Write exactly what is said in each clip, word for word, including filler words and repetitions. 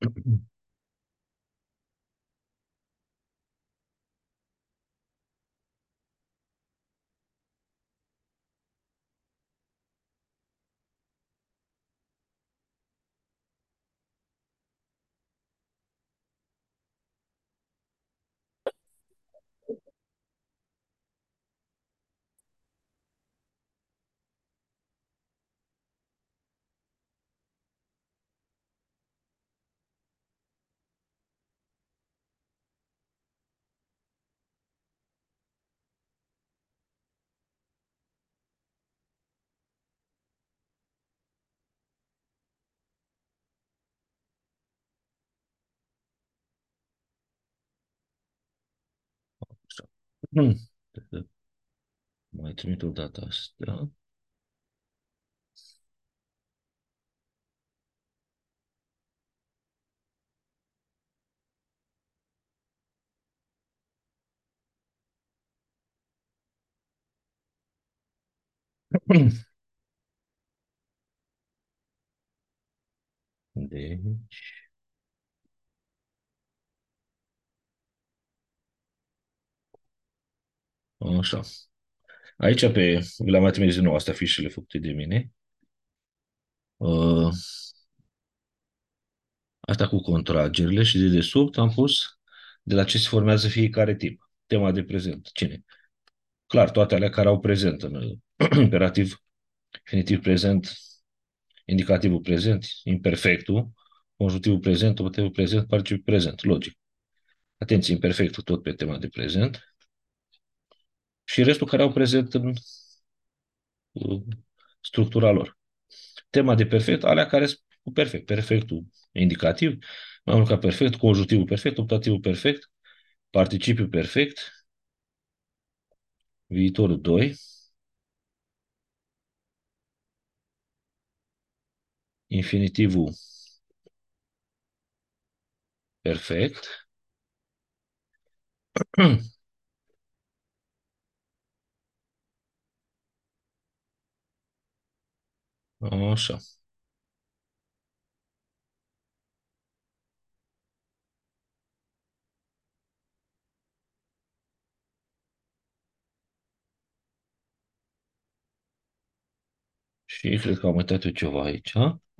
Hmm. Mai trimit o dată asta. Deci, așa. Aici pe, vi le-am mai trimis din nou astea fișele făcute de mine. Uh, Asta cu contragerile și de desubt am pus de la ce se formează fiecare tip. Tema de prezent. Cine? Clar, toate alea care au prezent în uh, imperativ, infinitiv prezent, indicativul prezent, imperfectul, conjunctivul prezent, optativul prezent, participul prezent. Logic. Atenție, imperfectul tot pe tema de prezent și restul care au prezent în uh, structura lor. Tema de perfect, alea care sunt cu perfect. Perfectul indicativ, mai mult ca perfect, conjunctivul perfect, optativul perfect, participiul perfect, viitorul doi, infinitivul perfect. Așa. Și cred că am uitat eu ceva aici.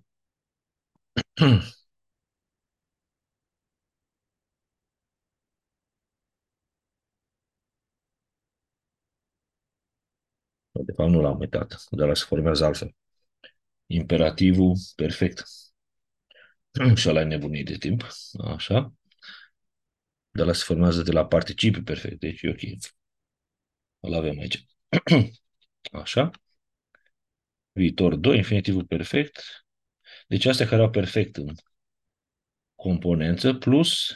De fapt, nu l-am uitat, dar se formează altfel. Imperativul perfect. Și ăla e nebunit de timp. Așa. Dar ăla se formează de la participiu perfect. Deci e ok. Îl avem aici. Așa. Viitor doi, infinitivul perfect. Deci astea care au perfect în componență plus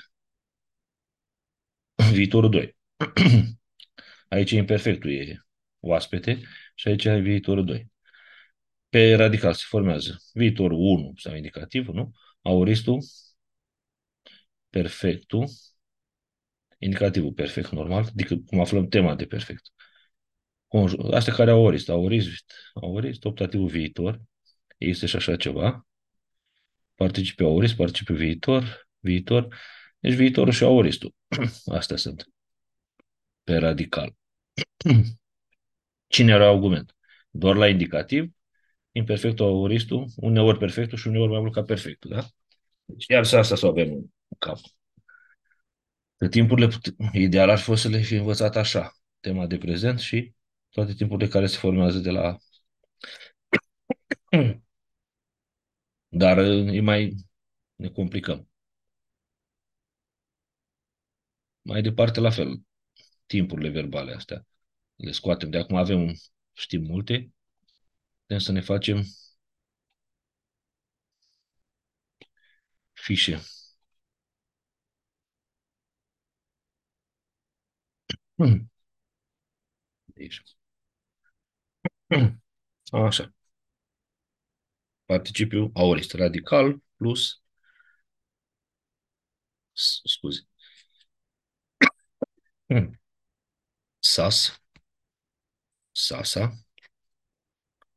viitorul doi. Aici imperfectul e oaspete și aici e viitorul doi. Pe radical se formează viitorul unu sau indicativul, nu? Auristul, perfectul, indicativul perfect normal, adică cum aflăm tema de perfect. Conju- Astea care au aurist, aurist, aurist, optativul viitor, există și așa ceva, participiu aurist, participiu viitor, viitor, deci viitorul și auristul. Astea sunt pe radical. Cine are argument? Doar la indicativ, imperfectul, auristul, uneori perfectul și uneori mai mult ca perfectul, da? Deci iar să asta să o avem în cap. Că timpurile, put- ideal ar fi fost să le fi învățat așa, tema de prezent și toate timpurile care se formează de la... Dar e mai... ne complicăm. Mai departe, la fel, timpurile verbale astea. Le scoatem. De acum avem, știm multe, putem să ne facem fișe. Deci, așa. Participiu aorist radical plus, s- scuze, sas, sasa,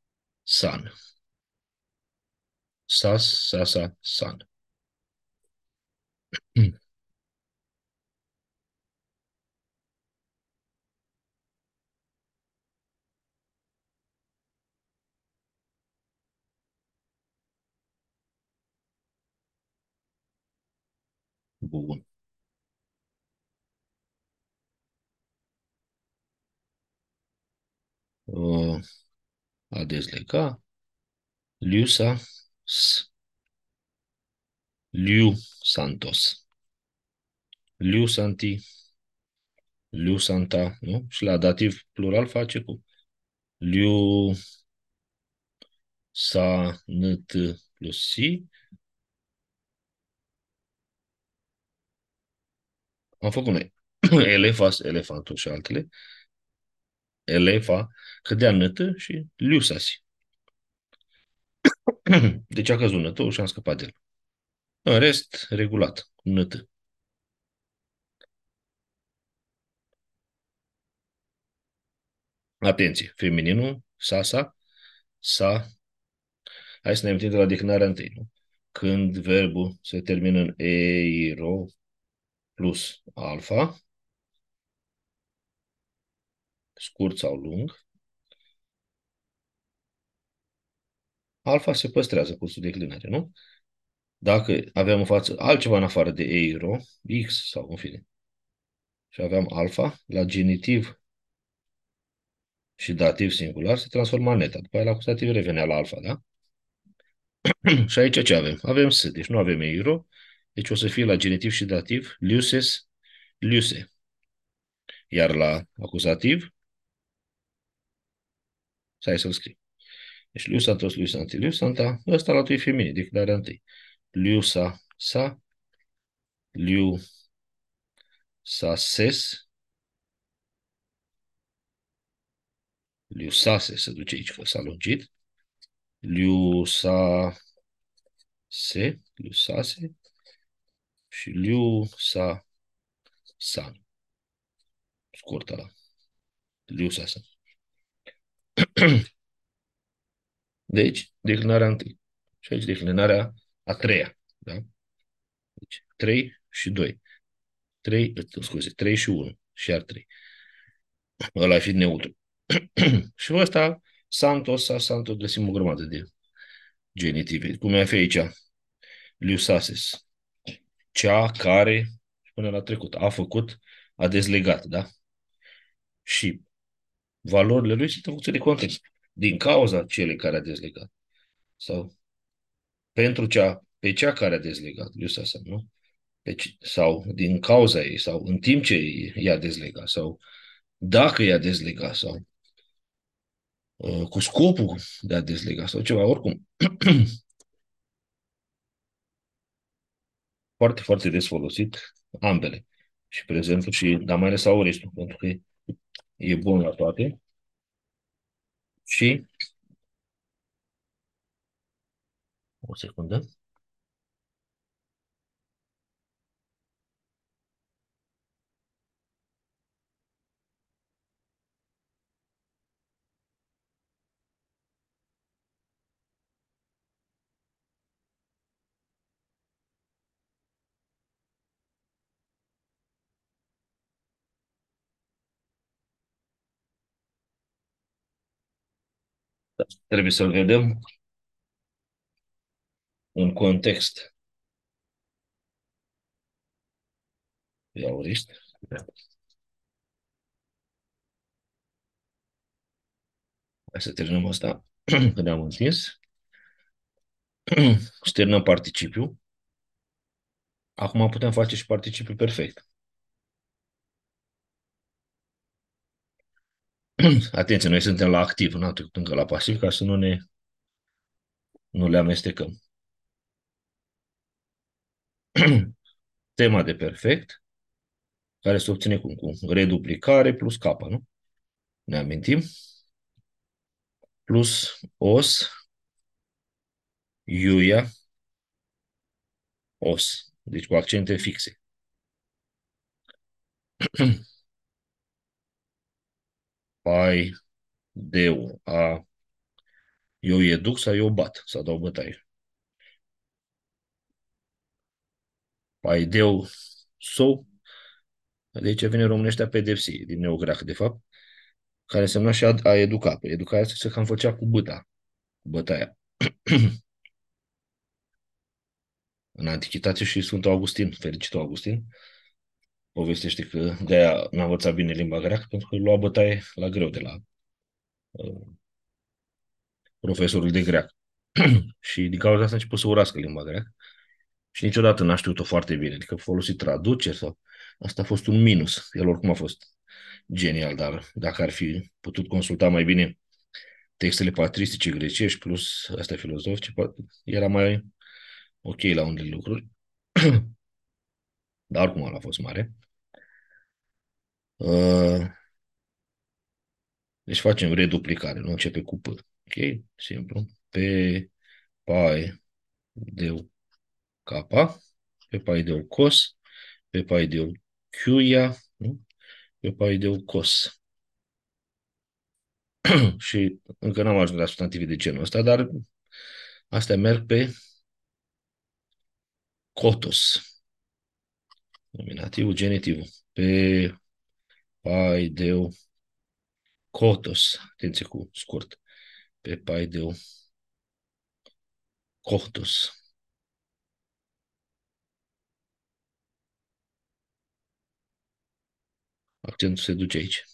san. Sas, sasa, san. Bun. Uh, a dezlega. Liusa. S. Liu Santos. Liu Santi. Liu Santa, nu? Și la dativ plural face cu Liu Sa N T plus Si. Am făcut noi. Elefas, elefantul și altele. Elefa, cădea nătă și liusasi. Deci a căzut nătă și am scăpat de el. În rest, regulat, nătă. Atenție, femininul, sasa, sa. Hai să ne amintim de la declinarea întâi, nu? Când verbul se termină în eiro plus alfa, scurt sau lung, alfa se păstrează cursul declinare, nu? Dacă aveam în față altceva în afară de eiro, x sau în fine, și aveam alfa, la genitiv și dativ singular se transforma în neta. După aia la acuzativ revenea la alfa, da? Și aici ce avem? Avem s, deci nu avem eiro, deci o să fie la genitiv și dativ liuses, liuse. Iar la acuzativ, hai să-l scriu. Deci liusantos, liusanti, liusanta, ăsta la tu e feminin, declararea întâi. Liusa, sa, liu, sa, ses, liusase se duce aici, că s-a lungit. Liusa, se, liusase și liusa, san. Scurt ăla. Liusa, san. Deci, declinarea întâi. Și aici declinarea a treia. Da? Deci, trei și doi. trei, scuze, trei și unu. Și iar trei. Ăla fi neutru. Și ăsta, Santos sau Santos, găsim o grămadă de genitive. Cum e fi aici? Liusases. Cea care, până la trecut, a făcut, a dezlegat, da? Și valorile lui sunt în funcție de context. Din cauza celei care a dezlegat. Sau pentru cea, pe cea care a dezlegat. Liusases, nu? Deci, sau din cauza ei, sau în timp ce i-a dezlegat, sau dacă i-a dezlegat, sau uh, cu scopul de a dezlega, sau ceva, oricum. Foarte, foarte des folosit, ambele. Și prezentul și, dar mai ales aoristul, pentru că e bun la toate. Și, o secundă, trebuie să-l vedem în context de aorist. Hai să terminăm asta, că ne-am întins. Și terminăm participiu. Acum putem face și participiu perfect. Atenție, noi suntem la activ, n-am trecut încă la pasiv, ca să nu ne nu le amestecăm. Tema de perfect, care se obține cum? Cu reduplicare plus kappa, nu? Ne amintim? Plus os, iuia, os. Deci cu accente fixe. Pai, deu, a, eu educ sau eu bat, sau dau bătaie. Paideu sou, de aici vine românește a pedepsi, din neogreac, de fapt, care însemna și a, a educa. Păi educarea se cam făcea cu băta, cu bătaia. În Antichitate și Sfântul Augustin, fericitul Augustin, povestește că de-aia n-a învățat bine limba greacă, pentru că lua bătaie la greu de la uh, profesorul de greacă. Și din cauza asta a început să urască limba greacă și niciodată n-a știut-o foarte bine. Adică a folosit traduceri sau... Asta a fost un minus. El oricum a fost genial, dar dacă ar fi putut consulta mai bine textele patristice grecești plus astea filozofice, poate era mai ok la unele lucruri. Dar oricum ăla a fost mare. Uh, deci facem reduplicare, nu începe cu P. Ok? Simplu. Pe, pai, deu, capa. Pe pai, deu, cos. Pe pai, deu, chiuia. Nu? Pe pai, deu, cos. Și încă n-am ajuns la substantive de genul ăsta, dar astea merg pe cotos. Nominativul, genitivul. Pe pai, deu, cotos. Atenție cu scurt. Pe pai, deu, cotos. Accentul se duce aici.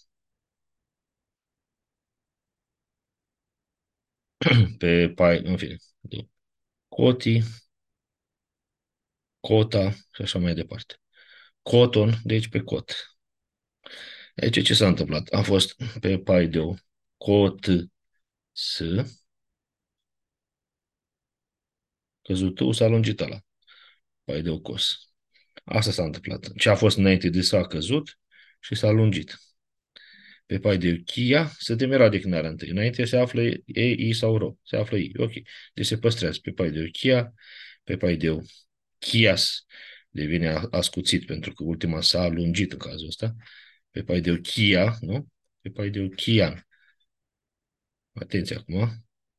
Pe pai, în fine. Coti, cota și așa mai departe. Coton, deci pe cot. Aici ce s-a întâmplat? A fost pe pai de o cot s, căzut tu, s-a lungit ăla. Pai de o cos. Asta s-a întâmplat. Ce a fost înainte de s-a căzut și s-a lungit. Pe pai de chia se temera declinarea întâi. Înainte se află e, i sau ro. Se află i. Ok. Deci se păstrează pe pai de chia, pe pai de chias devine ascuțit pentru că ultima s-a lungit în cazul ăsta. Pe pai de chia, nu? Pe pai de chian. Atenție acum.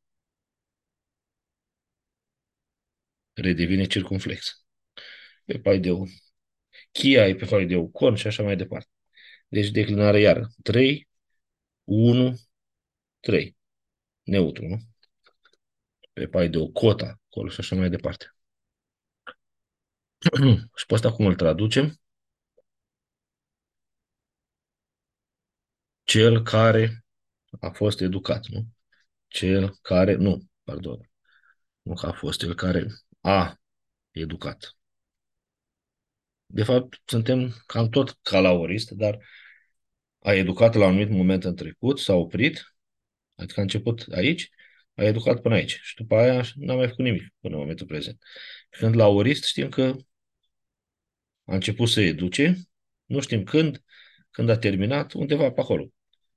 Redevine circumflex. Pe pai de chia e pe pai de con și așa mai departe. Deci declinare iară. trei, unu, trei. Neutru, nu? Pe pai de cota, acolo și așa mai departe. Și pe ăsta cum îl traducem? Cel care a fost educat, nu? Cel care, nu, pardon, nu că a fost, cel care a educat. De fapt, suntem cam tot ca la orist, dar a educat la un anumit moment în trecut, s-a oprit, adică a început aici, a educat până aici și după aia n-a mai făcut nimic până în momentul prezent. Când la orist știm că a început să educe, nu știm când, când a terminat, undeva pe acolo.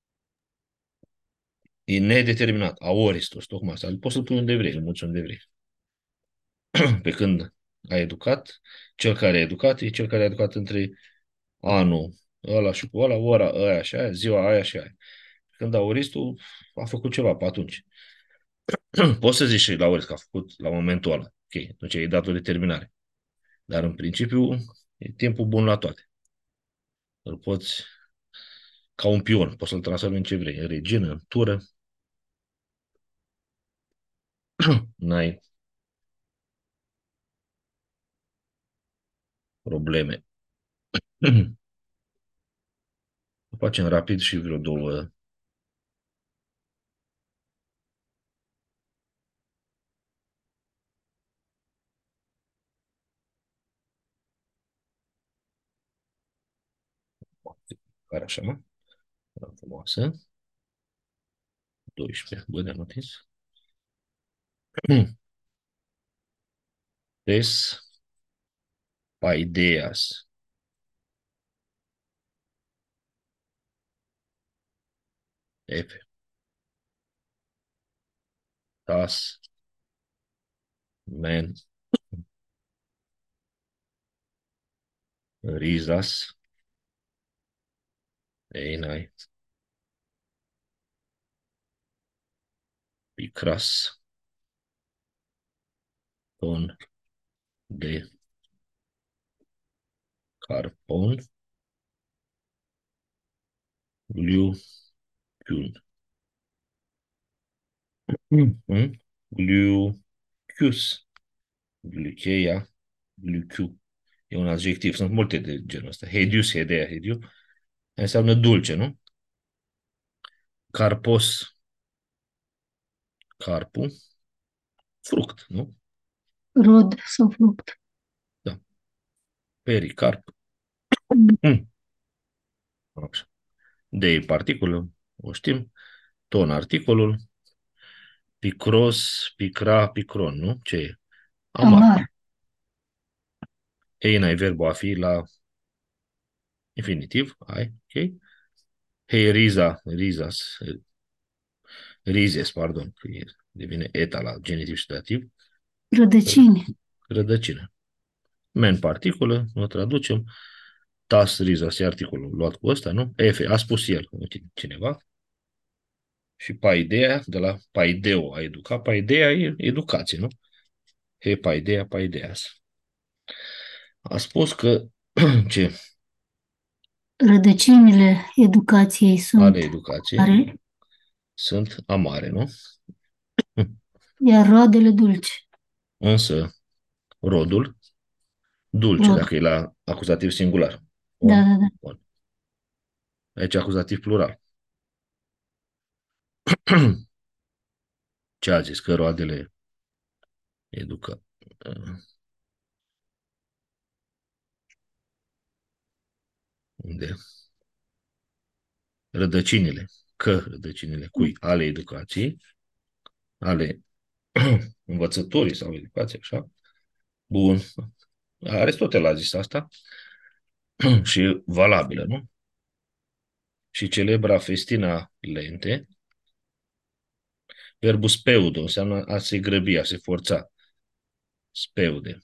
E nedeterminat, aoristos, tocmai asta. Poți să-l pui unde vrei, în mulți unde vrei. Pe când a educat, cel care a educat e cel care a educat între anul ăla și cu ăla, ora aia și aia, ziua aia și aia. Când auristul a făcut ceva pe atunci. Poți să zici și la aurist că a făcut la momentul ăla. Ok, atunci e dat o determinare. Dar în principiu e timpul bun la toate. Îl poți, ca un pion, poți să-l transformi în ce vrei, în regină, în tură, n-ai probleme. Facem rapid și vreo două. Care așa, mă? Frumoasă. doisprezece. Bă, de-am atins. Des paideas. F. Tas. Men. Risas. Einai. Picras. Ton. De. Carpon, gluciun. Mm? Glucius, glucheia, gluciu. E un adjectiv. Sunt multe de genul ăsta. Hedius, hedea, hediu. Înseamnă dulce, nu? Carpos, carpu, fruct, nu? Rod sau fruct. Da. Pericarp. Mm. Mm. Așa. De e particulă, o știm. Ton articolul. Picros, picra, picron, nu? Ce e? Amar. Amar. Eina e verbul a fi la infinitiv. Ai, ok? Hei, riza, rizas, rizes, pardon, că e- devine eta la genitiv și dativ. Rădăcini. Rădăcină. Men particulă, o traducem. Tas, rizas, e articolul luat cu ăsta, nu? Efe, a spus el, cineva. Și paideia, de la paideo, a educa. Paideia e educație, nu? He, paideia, paideas. A spus că, ce? Rădăcinile educației Ale sunt educației mare, sunt amare, nu? iar roadele dulci. Însă, rodul, dulce, Rod. dacă e la acuzativ singular. Da, Bun? da, da. Bun. Aici acuzativ plural. Ce a zis? Că roadele educă. Unde? Rădăcinile. Că rădăcinile cui? Ale educației, ale învățătorii sau educației, așa. Bun. Aristotel a zis asta și valabilă, nu? Și celebra festina lente, verbul speudo înseamnă a se grăbi, a se forța. Speude.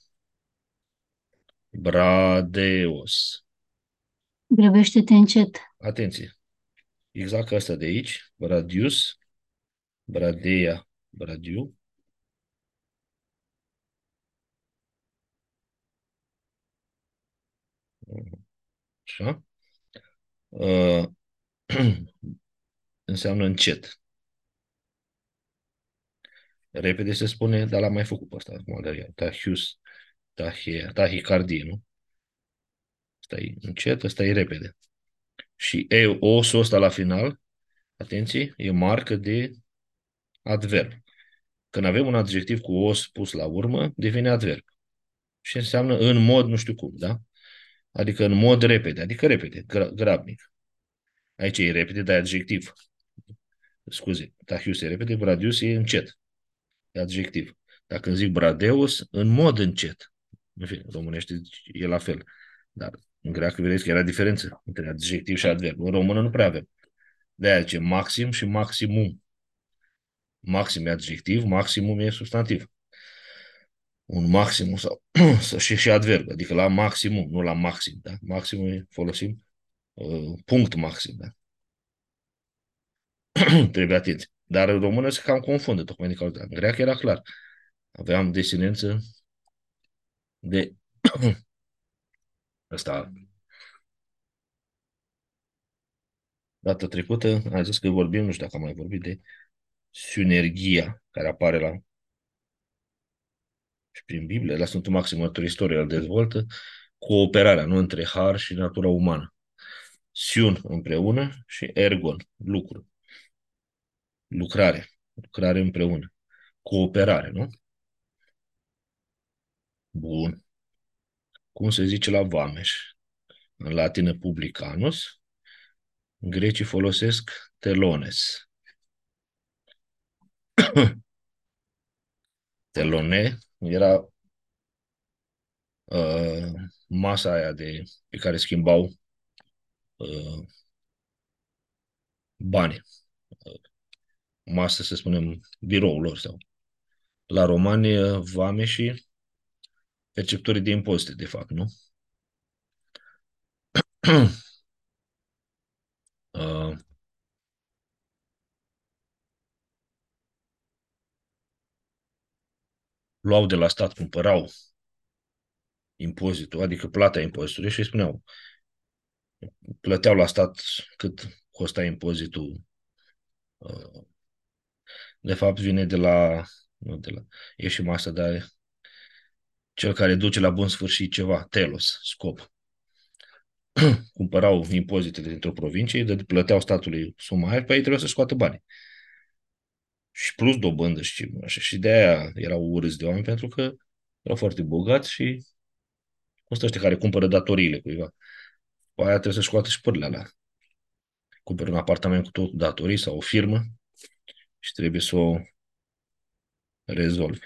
Bradeos. Grăbește-te încet. Atenție. Exact ca asta de aici. Bradius. Bradea. Bradiu. Așa. Uh, înseamnă încet. Repede se spune, dar l-am mai făcut pe asta acum, dar iar, tahius, tahie, tahicardie, nu? Ăsta e încet, ăsta e repede. Și e, osul ăsta la final, atenție, e marcă de adverb. Când avem un adjectiv cu os pus la urmă, devine adverb. Și înseamnă în mod nu știu cum, da? Adică în mod repede, adică repede, gra, grabnic. Aici e repede, dar e adjectiv. Scuze, tahius e repede, bradius e încet. E adjectiv. Dacă îmi zic bradeus, în mod încet. În fine, românește e la fel. Dar în greacă vedeți că era diferență între adjectiv și adverb. În română nu prea avem. De-aia ce maxim și maximum. Maxim e adjectiv, maximum e substantiv. Un maximum sau și, și adverb, adică la maximum, nu la maxim. Da? Maximum folosim uh, punct maxim. Da? Trebuie atenți. Dar în română se cam confundă, tocmai din cauza. În greacă era clar. Aveam desinență de ăsta. Data trecută am zis că vorbim, nu știu dacă am mai vorbit de sinergia care apare la și prin Biblie, la Sfântul Maxim Mărturisitor îl dezvoltă, cooperarea, nu între har și natura umană. Siun împreună și ergon, lucru, lucrare, lucrare împreună, cooperare, nu? Bun. Cum se zice la vameș? În latină publicanus, grecii folosesc telones. Telone era uh, masa aia de, pe care schimbau uh, bani. Masă, să spunem, biroul lor sau. La romani, vame și perceptorii de impozite, de fapt, nu? uh, luau de la stat, cumpărau impozitul, adică plata impozitului și îi spuneau, plăteau la stat cât costa impozitul. uh, De fapt, vine de la, nu de la, e și masa, dar cel care duce la bun sfârșit ceva, telos, scop. Cumpărau impozitele dintr-o provincie, de plăteau statului suma aia, pe ei trebuia să scoată bani. Și plus dobândă și așa. Și de aia erau urâți de oameni, pentru că erau foarte bogați și cum sunt ăștia care cumpără datoriile cuiva. Pe aia trebuie să scoată și pârle alea. Cumpără un apartament cu tot datorii sau o firmă și trebuie să o rezolvi.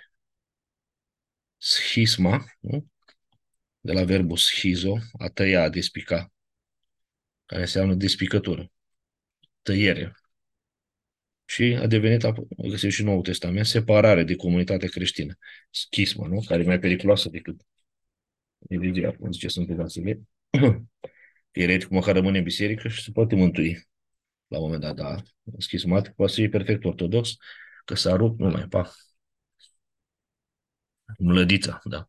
Schisma, nu? De la verbul schizo, a tăia, a despica, care înseamnă despicătură, tăiere. Și a devenit, a găsit și Noul Testament, separare de comunitatea creștină. Schismă, nu? Care e mai periculoasă decât religia, cum zice Sfântul Vasile. Eretic măcar rămâne în biserică și se poate mântui la un moment dat, dar schismatic poate să fie perfect ortodox, că s-a rupt, nu mai, pa, mlădița, da.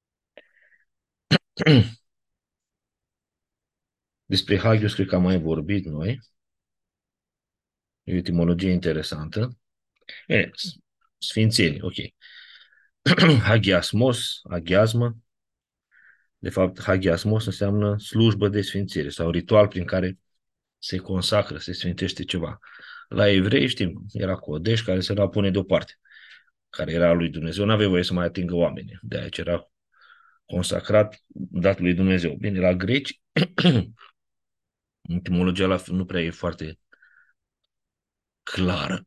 Despre Hagios cred că am mai vorbit noi. E o etimologie interesantă. E, sfințenie, ok. Hagiasmos, agiasmă. De fapt, hagiasmos înseamnă slujbă de sfințire sau ritual prin care se consacră, se sfințește ceva. La evrei, știm, era codeș care se era pune deoparte, care era al lui Dumnezeu. Nu avea voie să mai atingă oamenii. De aici era consacrat, dat lui Dumnezeu. Bine, la greci, etimologia la nu prea e foarte clară.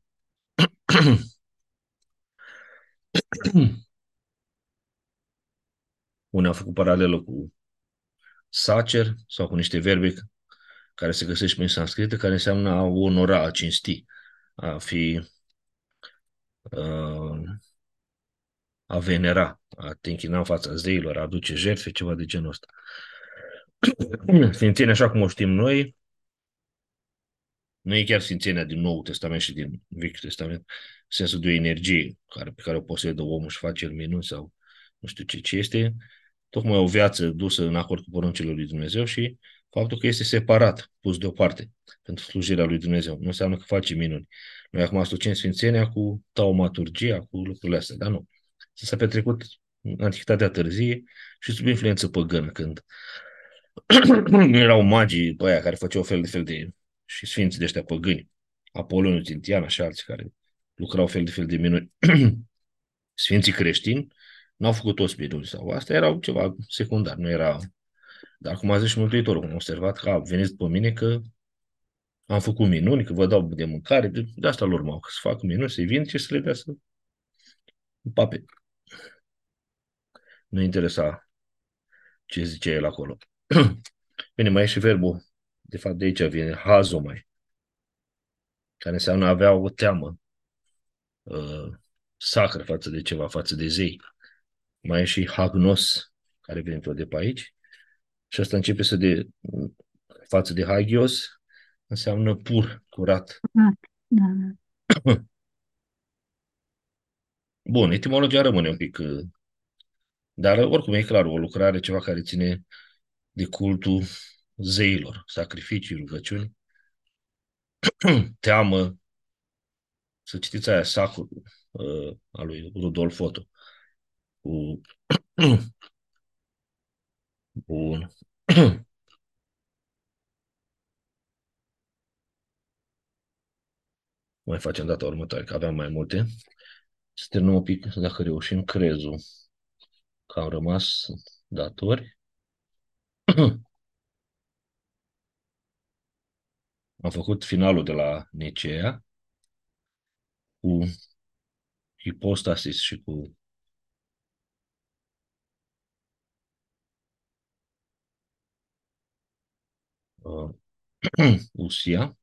Unii au făcut paralelă cu sacer sau cu niște verbe care se găsesc prin sanscrită, care înseamnă a onora, a cinsti, a fi, uh, a venera, a te închina în fața zeilor, a aduce jertfe, ceva de genul ăsta. Sfințenia, așa cum o știm noi, nu e chiar sfințenia din Noul Testament și din Vechiul Testament, în sensul de o energie care, pe care o posedă omul și face el minuni sau nu știu ce, ce este, tocmai o viață dusă în acord cu poruncile lui Dumnezeu și faptul că este separat, pus deoparte pentru slujirea lui Dumnezeu. Nu înseamnă că face minuni. Noi acum asociem sfințenia cu taumaturgia, cu lucrurile astea, dar nu. S-a petrecut în Antichitatea târzie și sub influență păgână, când erau magii pe aia care făceau fel de fel de și sfinții de ăștia păgâni, Apoloniu, Tintiana și alții care lucrau fel de fel de minuni. Sfinții creștini n-au făcut toți minuni sau asta erau ceva secundar, nu era. Dar cum a zis și Mântuitorul, am observat că a venit după mine că am făcut minuni, că vă dau de mâncare, de, de asta lor urmau, că să fac minuni, să-i vin și să le dea să pape. Nu interesa ce zice el acolo. Bine, mai e și verbul, de fapt de aici vine, hazomai, care înseamnă avea o teamă uh, sacră față de ceva, față de zei. Mai e și hagnos, care vine tot de pe aici. Și asta începe să de, față de hagios, înseamnă pur, curat. Da, da. Bun, etimologia rămâne un pic, uh, dar oricum e clar, o lucrare, ceva care ține de cultul zeilor, sacrificii, rugăciuni, teamă, să citiți aia, sacul uh, al lui Rudolf Otto, cu bun. Mai facem data următoare, că aveam mai multe. Să terminăm un pic, dacă reușim, crezul, că am rămas datori. Am făcut finalul de la Nicea cu hipostasis și cu uh, usia.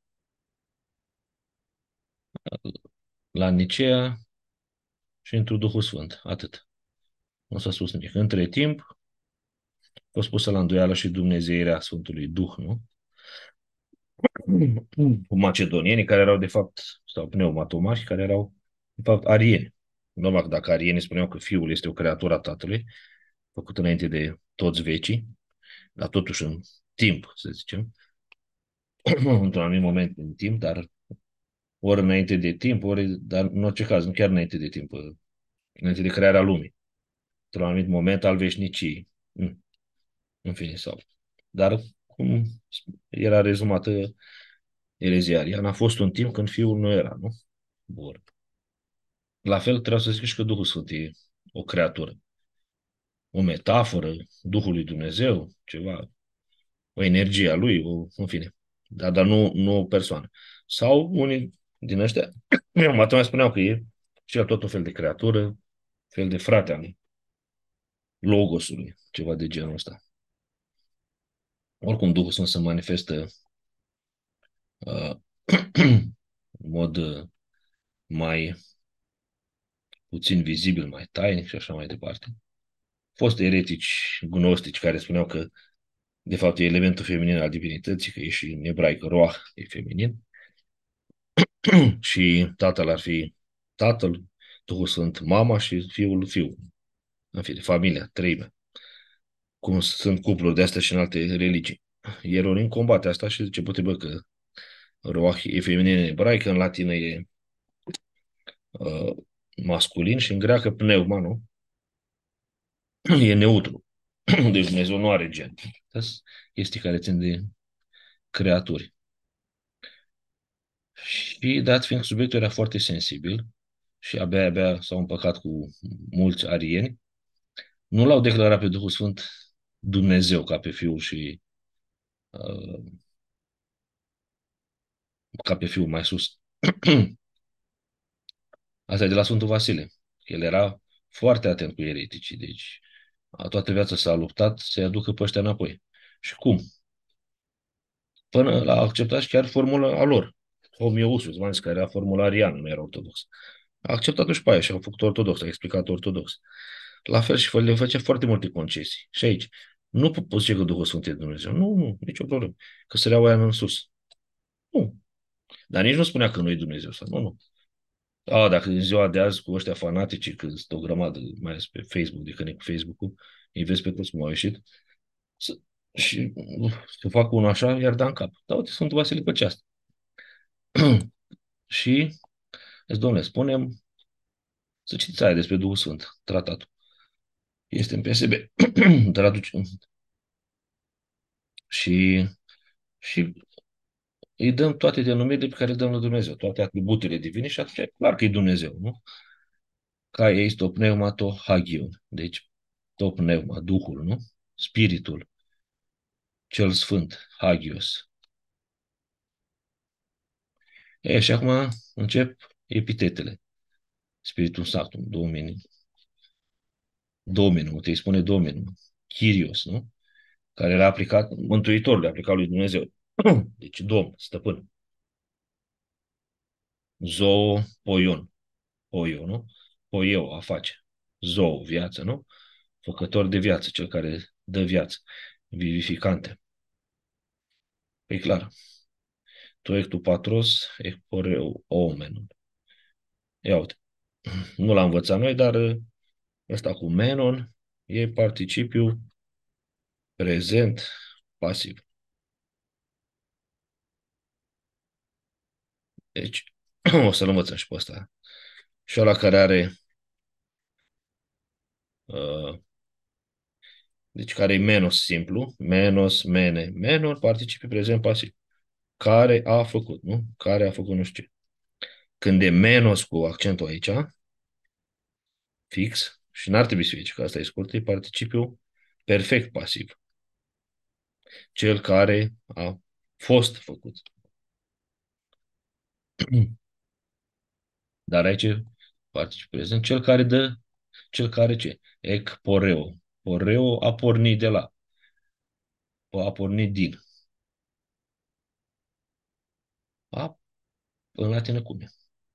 La Nicea și într Duhul Sfânt. Atât. Nu s-a spus nimic. Între timp, a fost pusă la îndoială și dumnezeirea Sfântului Duh, nu? Cu macedonienii care erau de fapt, sau pneumatomași, care erau de fapt arieni. Normal că dacă arienii spuneau că Fiul este o creatură a Tatălui, făcut înainte de toți vecii, dar totuși în timp, să zicem, într-un anumit moment în timp, dar ori înainte de timp, ori, dar în orice caz, nu chiar înainte de timp, înainte de crearea lumii, într-un anumit moment al veșniciei. Mm, în fine, sau. Dar cum era rezumată ereziaria, a fost un timp când Fiul nu era, nu? Bun. La fel, trebuie să zic și că Duhul Sfânt e o creatură, o metaforă, Duhul lui Dumnezeu, ceva, o energie a lui, o, în fine. Dar, dar nu, nu o persoană. Sau unii din ăștia, eu mai spuneau că e și el tot un fel de creatură, fel de frate al Logosului, ceva de genul ăsta. Oricum, Duhul Sfânt se manifestă uh, în mod uh, mai puțin vizibil, mai tainic și așa mai departe. Fost eretici gnostici care spuneau că de fapt e elementul feminin al divinității, că e și în ebraică roah, e feminin, și tatăl ar fi tatăl, Duhul Sfânt mama și fiul fiul. În fine, familia, treime. Cum sunt cupluri de astea și în alte religii. Ieronim combate asta și zice, poate bă, că roah e feminin în ebraică, în latină e uh, masculin și în greacă pneuma, nu? E neutru. Deci Dumnezeu nu are gen. Asta este care țin de creaturi. Și dat fiind subiectul era foarte sensibil și abia, abia s-au împăcat cu mulți arieni, nu l-au declarat pe Duhul Sfânt Dumnezeu ca pe Fiul și uh, ca pe Fiul mai sus. Asta e de la Sfântul Vasile. El era foarte atent cu ereticii, deci toată viața s-a luptat să-i aducă pe ăștia înapoi. Și cum? Până la acceptat și chiar formula a lor. Homiousus, v-am zis că era formula ariană, nu era ortodox. A acceptat-o și pe aia și a făcut ortodox, a explicat ortodox. La fel și le făcea foarte multe concesii. Și aici, nu pot zice că Duhul Sfânt e Dumnezeu. Nu, nu, nicio problemă. Că săreau aia în sus. Nu. Dar nici nu spunea că nu e Dumnezeu. Sau, nu, nu. A, dacă în ziua de azi cu ăștia fanatici, că sunt o grămadă, mai ales pe Facebook, de când e cu Facebook-ul, îi vezi pe toți cum au ieșit, să, și uh, să fac unul așa, iar da în cap. Da, uite, Sfântul Vasile făcea asta. Și, zic, domnule, spunem să citiți aia despre Duhul Sfânt, tratatul. Este în P S B. Traduce. Și, și îi dăm toate denumirile pe care le dăm lui Dumnezeu, toate atributele divine și atunci e clar că e Dumnezeu, nu? Ca eis to pneuma to hagion. Deci, to pneuma, Duhul, nu? Spiritul, cel Sfânt, hagios. E, și acum încep epitetele. Spiritul Sanctum, Domini. Dominum, te spune Dominum. Kyrios, nu? Care era aplicat, Mântuitorul, aplicat lui Dumnezeu. Deci, Domn, stăpân. Zoo, poion. Poio, nu? Poieu, a face. Zoo, viață, nu? Făcător de viață, cel care dă viață. Vivificante. E clar. Tu ectu patros, ec poreu omenul. Ia uite. Nu l-am învățat noi, dar ăsta cu menon e participiu prezent pasiv. Deci, o să-l învățăm și pe ăsta. Și ăla care are uh, deci care e menos simplu, menos, mene, menor, participiu prezent pasiv. Care a făcut, nu? Care a făcut nu știu ce. Când e menos cu accentul aici, fix, și n-ar trebui să fie, că asta e scurt, e participiu perfect pasiv. Cel care a fost făcut. Dar aici participiu prezent, cel care dă, cel care ce? Ec poreo. Poreo a pornit de la, a pornit din. A, în latină cum e?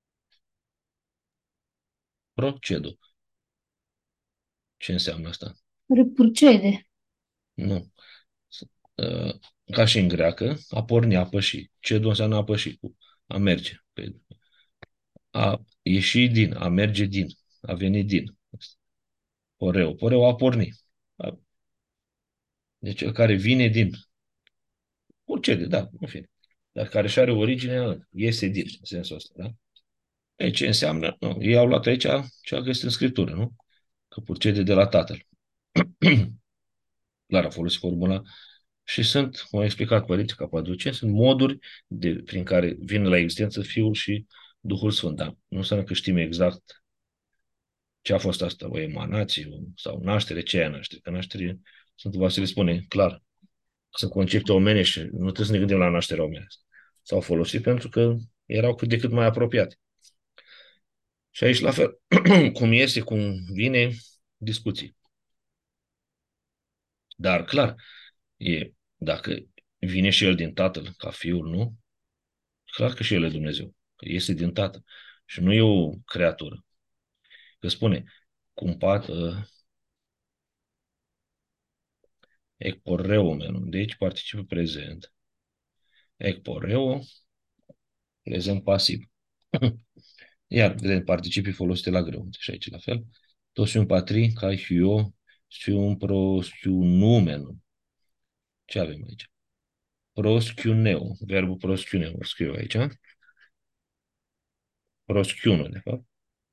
Procedo. Ce înseamnă asta? Reproducere. Nu. Uh, Ca și în greacă, a porni, a păși. Cedo înseamnă a păși, cu a merge. Pe- A ieși din, a merge din, a veni din. Poreu. Poreu a porni. Deci cel care vine din, concede, da, în fine, dar care și are origine, iese din, în sensul ăsta, da? Ei, ce înseamnă? Nu, ei au luat aici ce a găsit în Scriptură, nu? Că procede de la Tatăl. Clar, a folosit formula și sunt, cum au explicat părinții Capadoce, sunt moduri de, prin care vin la existență Fiul și Duhul Sfânt. Da? Nu înseamnă că știm exact ce a fost asta, o emanație sau naștere, ce e naștere. Că naștere, Sfântul Vasile spune clar, sunt concepte omenești, nu trebuie să ne gândim la nașterea omenească. S-au folosit pentru că erau cât de cât mai apropiate. Și aici, la fel, cum iese, cum vine, discuții. Dar, clar, e, dacă vine și el din Tatăl, ca Fiul, nu? Clar că și el e Dumnezeu, că iese din Tatăl. Și nu e o creatură. Că spune, cum pat, uh, ecporreo, menul. Deci participă prezent. Ecporreo, prezent pasiv. Iar, vedem, participii folosite la greu. Și aici la fel. Toți un patri, ca hio, și un proschiunumen. Ce avem aici? Proschiuneu. Verbul proschiuneu. Îl scriu aici. Proschiunu, de fapt.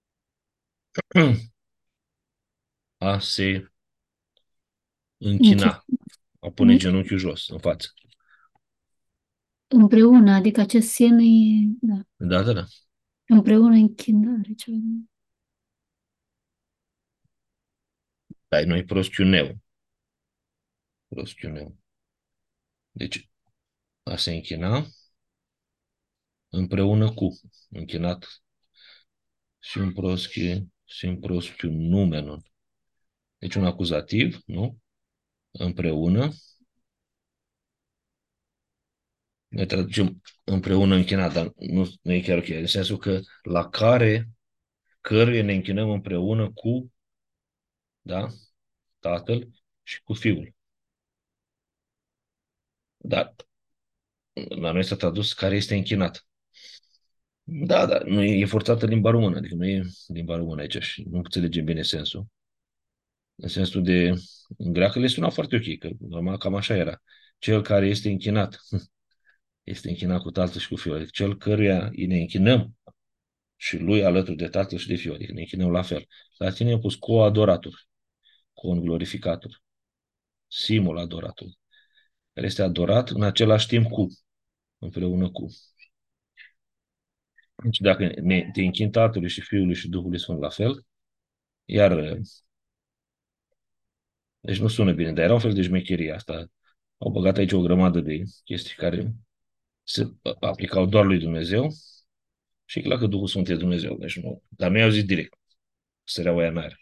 A se Închi- închina. A pune genunchiul jos, în față. Împreună, adică acest sen e, da, Da, da, da. împreună închinare, ceva. Dar noi proschiuneu. Proschiuneu. Deci, a se închina împreună cu. Închinat și un proschi, și un proschiunumenul. Deci un acuzativ, nu? Împreună. Noi traducem împreună închinat, dar nu, nu e chiar ok. În sensul că la care, căruia ne închinăm împreună cu, da, Tatăl și cu Fiul. Dar la noi s-a tradus care este închinat. Da, da, nu e, e forțată limba română, adică nu e limba română aici și nu înțelegem bine sensul. În sensul de, în greacă le suna foarte ok, că normal cam așa era. Cel care este închinat, este închinat cu Tatăl și cu Fiul. Adică cel căruia îi ne închinăm și lui alături de Tatăl și de Fiul. Adică ne închinăm la fel. La tine am pus co-adorator, con glorificator, simul adorator, care este adorat în același timp cu, împreună cu. Deci dacă ne, te închin Tatălui și Fiului și Duhului Sfânt la fel, iar, deci nu sună bine, dar era un fel de șmecherie asta. Au băgat aici o grămadă de chestii care se aplicau doar lui Dumnezeu și e clar că Duhul Sfânt e Dumnezeu, deci nu. Dar nu i-au zis direct, săreau aia în aer.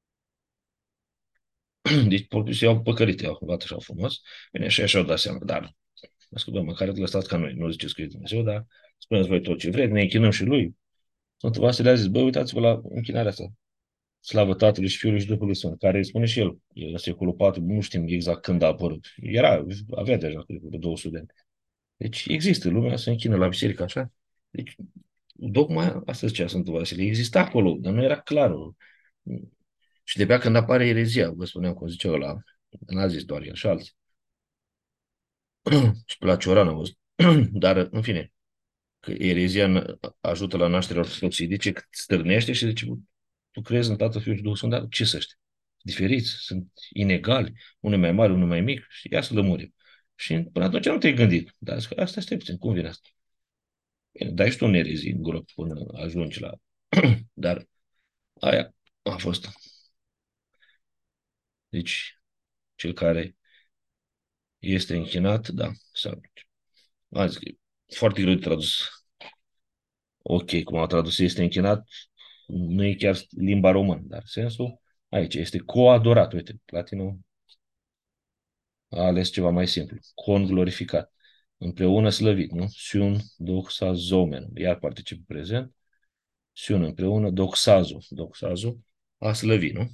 Deci, propriu, se iau păcălite, iau luat așa frumos. Bine, și așa au dat seama, dar, ascultă, măcar lăsați ca noi, nu ziceți că e Dumnezeu, dar spuneți voi tot ce vreți, ne închinăm și lui. Sfântul Vasile a zis, bă, uitați-vă la închinarea asta. Slavă Tatălui și Fiului și Duhului Sfânt, care îi spune și el, el în secolul patru, nu știm exact când a apărut. Era, avea deja, cred că, două sute de ani. Deci există, lumea se închină la biserică așa. Deci, dogma, asta zicea Sfântul Vasile, exista acolo, dar nu era clar. Și de-abia când apare erezia, vă spuneam cum zicea ăla, n-a zis doar el și alții. Și pe la Cioran am văzut. Dar, în fine, că erezia ajută la nașterea ortodoxiei. De ce? Că stârnește și zice, tu crezi în Tatăl, Fiul și Duhul Sfânt, dar ce să ăștia? Diferiți, sunt inegali, unul mai mare, unul mai mic și ia să lămurim. Și până atunci nu te-ai gândit. Dar zic, asta stai puțin, cum vine asta? Bine, dai și tu un erezii în gură până ajungi la... Dar aia a fost. Deci, cel care este închinat, da, sau... Am zis că e foarte greu de tradus. Ok, cum au tradus, este închinat, nu e chiar limba română, dar sensul aici este coadorat. Uite, Platinul a ales ceva mai simplu. Con glorificat. Împreună slăvit, nu? Siun doxazomen. Iar particip prezent. Siun împreună doxazo. Doxazo a slăvit, nu?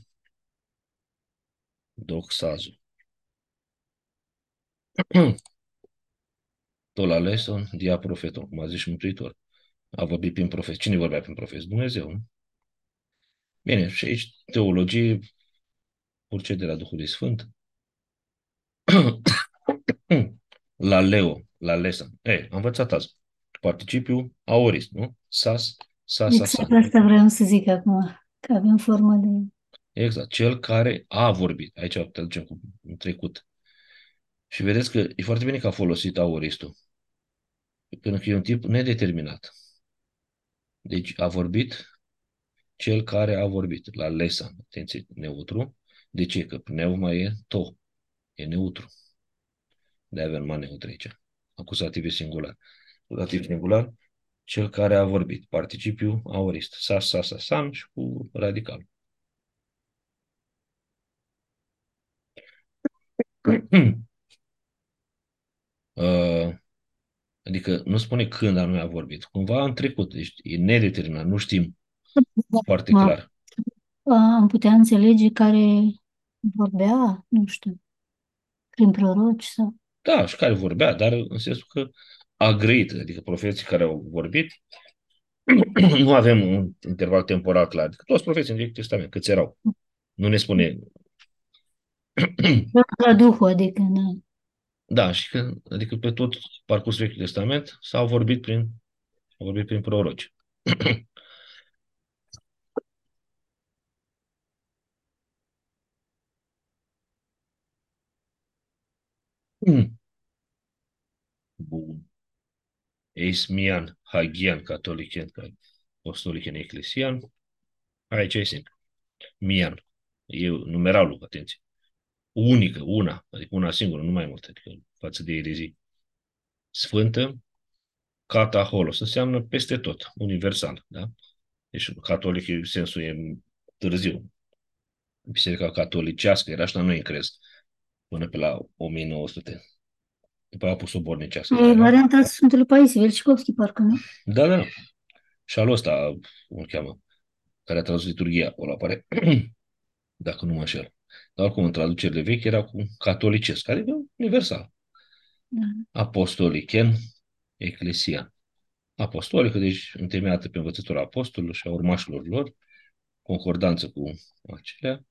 Doxazo. Tot la leson, dia profetul, cum a zis și Mântuitor. A vorbit prin profet. Cine vorbea prin profet? Dumnezeu, nu? Bine, și aici teologie Purcederea Duhului Sfânt. La Leo, la Lesa. Ei, am învățat azi. Participiu aorist, nu? Sas, sasa, Exact san. asta vreau să zic acum, că avem formă de... Exact. Cel care a vorbit. Aici te ducem cu în trecut. Și vedeți că e foarte bine că a folosit aoristul. Pentru că e un tip nedeterminat. Deci a vorbit cel care a vorbit. La Lesa. Atenție, neutru. De ce? Că pneuma e to. E neutru. De-aia avem numai neutru aici. Acuzativ e singular. Acuzativ singular, cel care a vorbit. Participiu aorist. Sa, sa, sa, san și cu radical. Uh, adică nu spune când anume a vorbit. Cumva în trecut. Deci e nedeterminat. Nu știm foarte Ma, clar. am putea înțelege care vorbea, nu știu, prin proroci sau... Da, și care vorbea, dar în sensul că a grăit. Adică profeții care au vorbit, nu avem un interval temporal clar. Adică toți profeții în Vechiul Testament, câți erau. Nu ne spune. La Duhul, adică, da. Da, și că, adică pe tot parcursul Vechiului Testament s-au vorbit prin, au vorbit prin proroci. Bun. Eis mian, hagian, catolican, apostolican, eclesian. Aici e simplu. Mian. E numeralul, atenție. Unică, una, adică una singură, nu mai mult, adică față de erezii. Sfântă, cata holos, înseamnă peste tot, universal, da? Deci catolic, sensul e târziu. Biserica catolicească era și la noi în crez, până pe la o mie nouă sute. După aia a pus o bornicească, E mai era. varianta Sfântului Paisie, Velcikovski, parcă, nu? Da, da, da. Și al ăsta, cum îl cheamă, care a tradus liturghia, acolo apare, dacă nu mă înșel. Dar oricum, în traducerile vechi era cu catolicesc, adică universal. Da. Apostolicen, eclesia. Apostolică, deci întemeiată pe învățătura apostolilor și a urmașilor lor, concordanță cu acelea.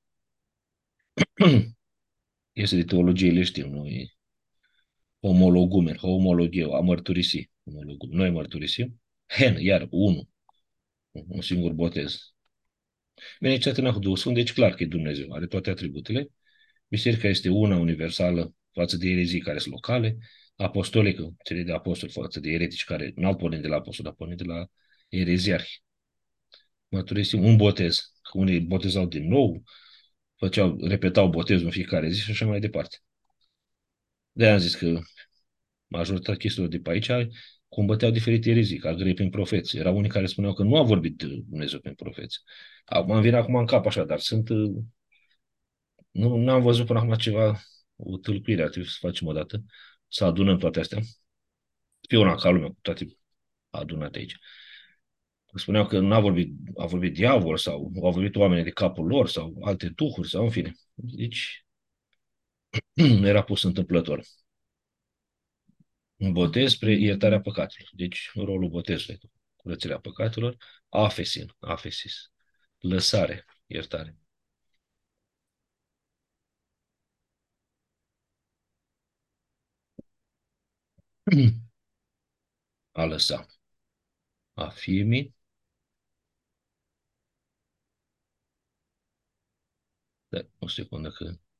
Este de teologie, le știm, noi homologumen, homologeu, a mărturisi. Homologum. Noi mărturisim. Hen, iar, unul, un singur botez. Bine, ce atâna cu Duhul Sfânt, deci clar că e Dumnezeu, are toate atributele. Biserica este una universală față de erezii care sunt locale, apostolică, cele de apostoli față de eretici care n-au pornit de la apostol, dar pornit de la ereziarhi. Mărturisim un botez, că unii botezau din nou, făceau, repetau botezul în fiecare zi și așa mai departe. De-aia am zis că majoritatea chestiilor de pe aici combăteau diferite erezii, ca grei prin profeți. Erau unii care spuneau că nu a vorbit Dumnezeu prin profeți. Acum îmi vine acum în cap așa, dar sunt... Nu, nu am văzut până acum ceva, o tâlcuire, ar trebui să facem o dată, să adunăm toate astea. Fie una ca lumea, cu toate adunate aici. Spuneau că nu a vorbit, a vorbit diavol sau au vorbit oamenii de capul lor sau alte duhuri sau în fine. Deci era pus întâmplător. Un botez spre iertarea păcatelor. Deci rolul botezului, curățirea păcatelor, afesin, afesis, lăsare, iertare. A lăsa. A firmi. Da, o secundă că